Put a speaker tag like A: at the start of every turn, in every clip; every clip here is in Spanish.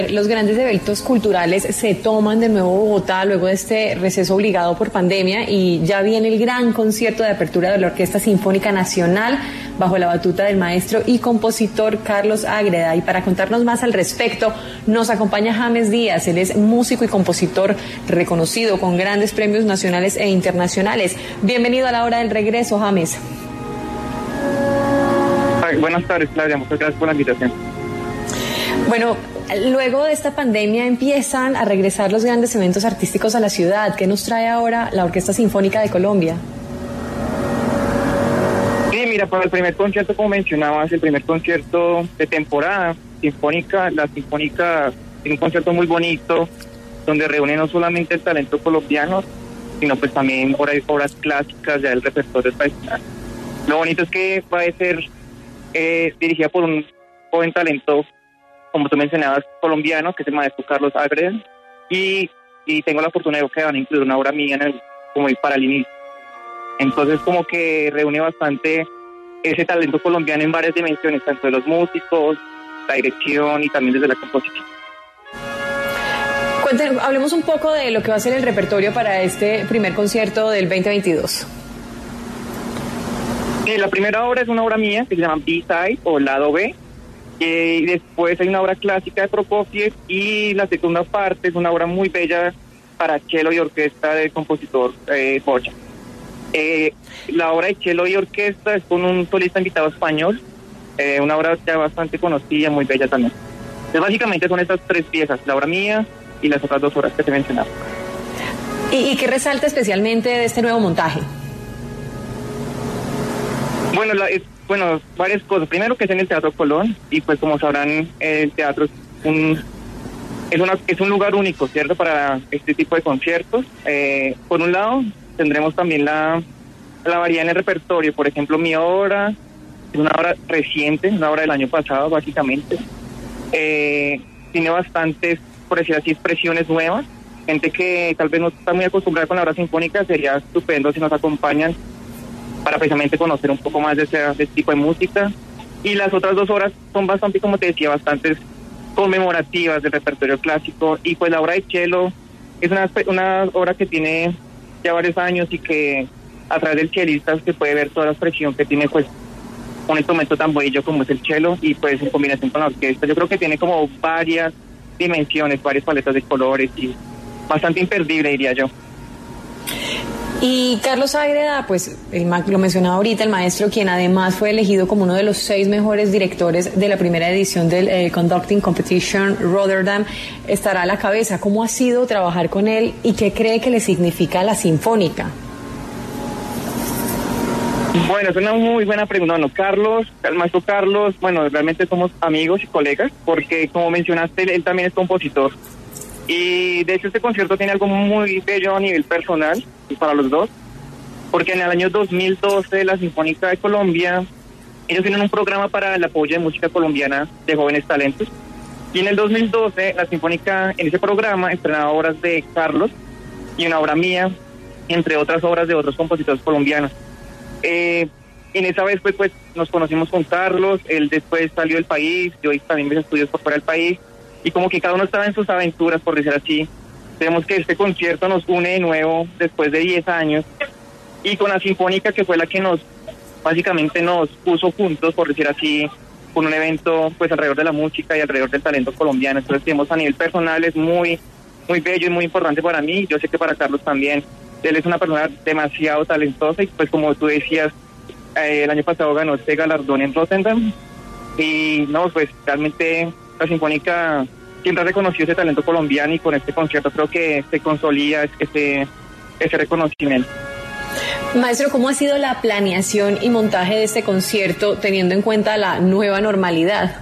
A: Los grandes eventos culturales se toman de nuevo Bogotá luego de este receso obligado por pandemia y ya viene el gran concierto de apertura de la Orquesta Sinfónica Nacional bajo la batuta del maestro y compositor Carlos Ágreda. Y para contarnos más al respecto nos acompaña James Díaz. Él es músico y compositor reconocido con grandes premios nacionales e internacionales. Bienvenido a la hora del regreso, James.
B: Buenas tardes, Claudia. Muchas gracias por la invitación.
A: Bueno, luego de esta pandemia empiezan a regresar los grandes eventos artísticos a la ciudad. ¿Qué nos trae ahora la Orquesta Sinfónica de Colombia?
B: Sí, mira, para el primer concierto, como mencionabas, el primer concierto de temporada sinfónica, la Sinfónica tiene un concierto muy bonito, donde reúne no solamente el talento colombiano, sino pues también obras clásicas ya del repertorio tradicional. Lo bonito es que va a ser dirigida por un joven talento, como tú mencionabas, colombiano, que es el maestro Carlos Ágreda, y tengo la fortuna de que van a incluir una obra mía como para el inicio. Entonces como que reúne bastante ese talento colombiano en varias dimensiones, tanto de los músicos, la dirección y también desde la composición.
A: Hablemos un poco de lo que va a ser el repertorio para este primer concierto del 2022.
B: La primera obra es una obra mía que se llama B-Side o Lado B. Y después hay una obra clásica de Prokofiev y la segunda parte es una obra muy bella para cello y orquesta del compositor Bocha. La obra de cello y orquesta es con un solista invitado español, una obra ya bastante conocida, muy bella también. Entonces, básicamente son estas tres piezas, la obra mía y las otras dos obras que te mencionaba.
A: ¿Y qué resalta especialmente de este nuevo montaje?
B: Bueno, varias cosas. Primero que es en el Teatro Colón y pues como sabrán el teatro es un lugar único, ¿cierto? Para este tipo de conciertos. Por un lado tendremos también la variedad en el repertorio. Por ejemplo, mi obra es una obra reciente, una obra del año pasado básicamente. Tiene bastantes, por decir así, expresiones nuevas. Gente que tal vez no está muy acostumbrada con la obra sinfónica, sería estupendo si nos acompañan para precisamente conocer un poco más de este tipo de música. Y las otras dos obras son bastante, como te decía, bastantes conmemorativas del repertorio clásico. Y pues la obra de cello es una obra que tiene ya varios años y que a través del chelista se puede ver toda la expresión que tiene pues un instrumento tan bello como es el cello y pues en combinación con la orquesta. Yo creo que tiene como varias dimensiones, varias paletas de colores y bastante imperdible, diría yo.
A: Y Carlos Ágreda, pues lo mencionaba ahorita, el maestro, quien además fue elegido como uno de los 6 mejores directores de la primera edición del Conducting Competition Rotterdam, estará a la cabeza. ¿Cómo ha sido trabajar con él y qué cree que le significa la Sinfónica?
B: Bueno, es una muy buena pregunta. Bueno, el maestro Carlos, bueno, realmente somos amigos y colegas, porque como mencionaste, él también es compositor. Y de hecho este concierto tiene algo muy bello a nivel personal para los dos, porque en el año 2012 la Sinfónica de Colombia, ellos tienen un programa para el apoyo de música colombiana de jóvenes talentos, y en el 2012 la Sinfónica en ese programa estrenaba obras de Carlos y una obra mía, entre otras obras de otros compositores colombianos. En esa vez pues nos conocimos con Carlos, él después salió del país, yo también mis estudios por fuera del país, y como que cada uno estaba en sus aventuras, por decir así. Vemos que este concierto nos une de nuevo después de 10 años, y con la Sinfónica, que fue la que básicamente nos puso juntos, por decir así, con un evento pues alrededor de la música y alrededor del talento colombiano. Entonces, digamos, a nivel personal es muy, muy bello y muy importante para mí. Yo sé que para Carlos también. Él es una persona demasiado talentosa y pues como tú decías, el año pasado ganó este galardón en Rotterdam, y no, pues realmente la Sinfónica siempre ha reconocido ese talento colombiano y con este concierto creo que se consolida ese reconocimiento.
A: Maestro, ¿cómo ha sido la planeación y montaje de este concierto teniendo en cuenta la nueva normalidad?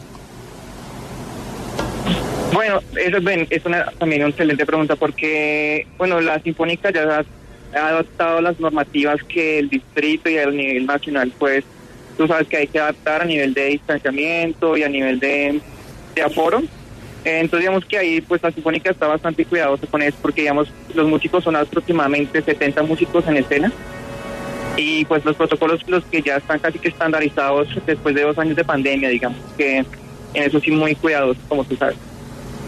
B: Bueno, eso es también una excelente pregunta porque, bueno, la Sinfónica ya ha adaptado las normativas que el distrito y a nivel nacional, pues, tú sabes que hay que adaptar a nivel de distanciamiento y a nivel de aforo. Entonces digamos que ahí pues la Sinfónica está bastante cuidadosa con eso porque digamos los músicos son aproximadamente 70 músicos en escena y pues los protocolos los que ya están casi que estandarizados después de 2 años de pandemia, digamos que en eso sí muy cuidadosos, como tú sabes.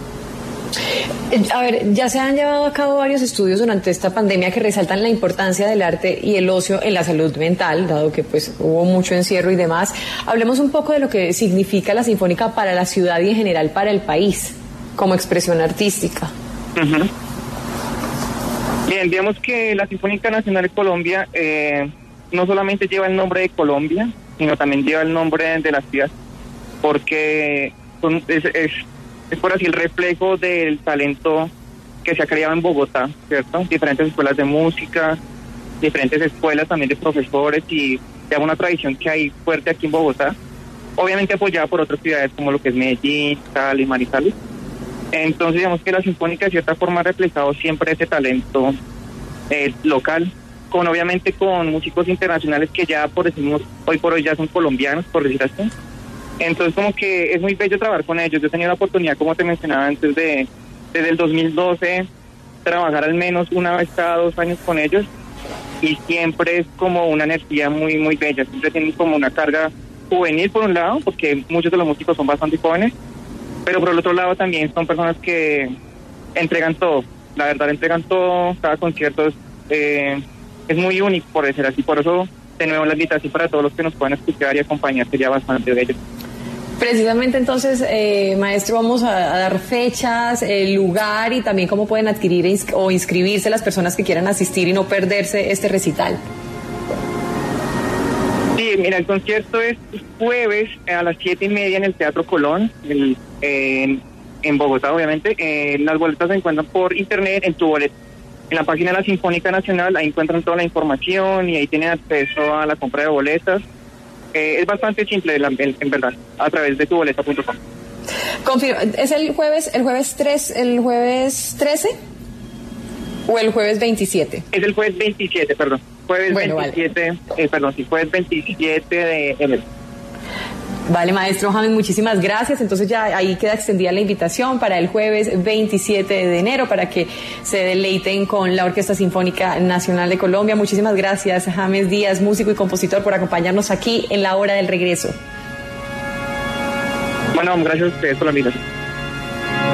A: A ver, ya se han llevado a cabo varios estudios durante esta pandemia que resaltan la importancia del arte y el ocio en la salud mental, dado que pues hubo mucho encierro y demás. Hablemos un poco de lo que significa la Sinfónica para la ciudad y en general para el país, como expresión artística.
B: Uh-huh. Bien, digamos que la Sinfónica Nacional de Colombia no solamente lleva el nombre de Colombia, sino también lleva el nombre de la ciudad, porque es por así el reflejo del talento que se ha creado en Bogotá, ¿cierto? Diferentes escuelas de música, diferentes escuelas también de profesores y ya una tradición que hay fuerte aquí en Bogotá, obviamente apoyada por otras ciudades como lo que es Medellín, Cali, Manizales. Entonces digamos que la Sinfónica de cierta forma ha reflejado siempre ese talento local, obviamente con músicos internacionales que ya por decimos hoy por hoy ya son colombianos, por decir así. Entonces como que es muy bello trabajar con ellos. Yo he tenido la oportunidad, como te mencionaba antes, desde el 2012 trabajar al menos una vez cada 2 años con ellos y siempre es como una energía muy muy bella. Siempre tienen como una carga juvenil por un lado, porque muchos de los músicos son bastante jóvenes, pero por el otro lado también son personas que entregan todo. La verdad, entregan todo. Cada concierto es muy único, por decir así. Por eso, de nuevo, la invitación para todos los que nos puedan escuchar y acompañar sería bastante bello.
A: Precisamente entonces, maestro, vamos a dar fechas, el lugar y también cómo pueden adquirir o inscribirse las personas que quieran asistir y no perderse este recital.
B: Sí, mira, el concierto es jueves a las 7:30 en el Teatro Colón, en Bogotá, obviamente. Las boletas se encuentran por internet en tu boleta. En la página de la Sinfónica Nacional, ahí encuentran toda la información y ahí tienen acceso a la compra de boletas. Es bastante simple, en verdad, a través de tuboleta.com.
A: Confirmo, ¿es el jueves 13 o el jueves 27?
B: Es el jueves 27, perdón. Jueves 27 de enero.
A: Vale, maestro James, muchísimas gracias. Entonces ya ahí queda extendida la invitación para el jueves 27 de enero para que se deleiten con la Orquesta Sinfónica Nacional de Colombia. Muchísimas gracias, James Díaz, músico y compositor, por acompañarnos aquí en la hora del regreso.
B: Bueno, gracias a ustedes por la invitación.